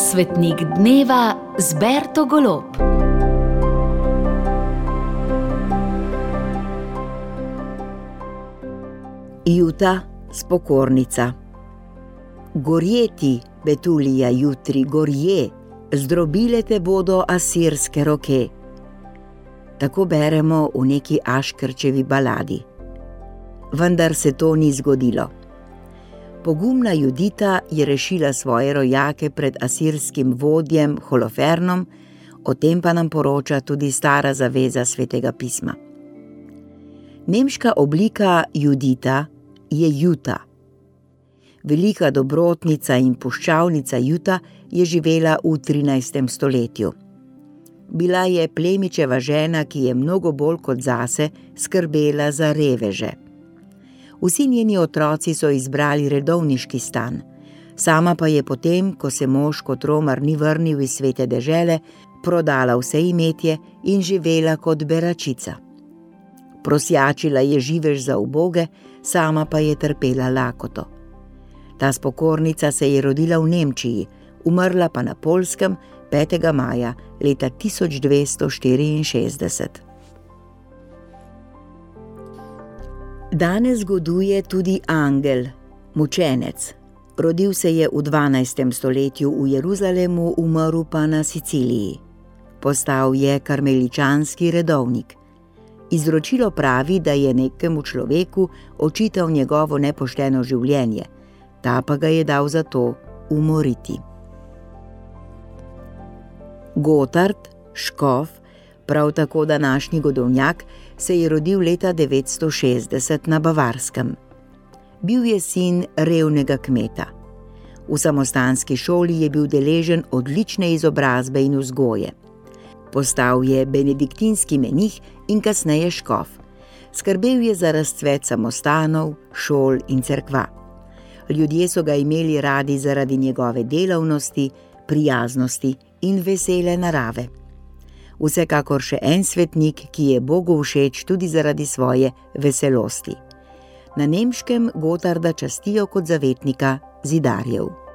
Svetnik dneva z Berto Golob. Juta, spokornica. Gorje ti, Betulija, jutri, gorje, zdrobile te bodo asirske roke. Tako beremo v neki Aškerčevi baladi. Vendar se to ni zgodilo. Pogumna Judita je rešila svoje rojake pred asirskim vodjem Holofernom, o tem pa nam poroča tudi stara zaveza Svetega pisma. Nemška oblika Judita je Juta. Velika dobrotnica in puščavnica Juta je živela v 13. stoletju. Bila je plemičeva žena, ki je mnogo bolj kot zase skrbela za reveže. Vsi njeni otroci so izbrali redovniški stan, sama pa je potem, ko se mož kot romar ni vrnil iz svete dežele, prodala vse imetje in živela kot beračica. Prosjačila je živež za uboge, sama pa je trpela lakoto. Ta spokornica se je rodila v Nemčiji, umrla pa na Poljskem 5. maja leta 1264. Danes goduje tudi angel, mučenec. Rodil se je v 12. stoletju v Jeruzalemu, umrl pa na Siciliji. Postal je karmeličanski redovnik. Izročilo pravi, da je nekemu človeku očital njegovo nepošteno življenje, ta pa ga je dal za to umoriti. Gotard, škof, prav tako današnji godovnjak, se je rodil leta 960 na Bavarskem. Bil je sin revnega kmeta. V samostanski šoli je bil deležen odlične izobrazbe in vzgoje. Postal je benediktinski menih in kasneje škof. Skrbel je za razcvet samostanov, šol in cerkva. Ljudje so ga imeli radi zaradi njegove delavnosti, prijaznosti in vesele narave. Vsekakor še en svetnik, ki je Bogu všeč tudi zaradi svoje veselosti. Na Nemškem Gotarda častijo kot zavetnika zidarjev.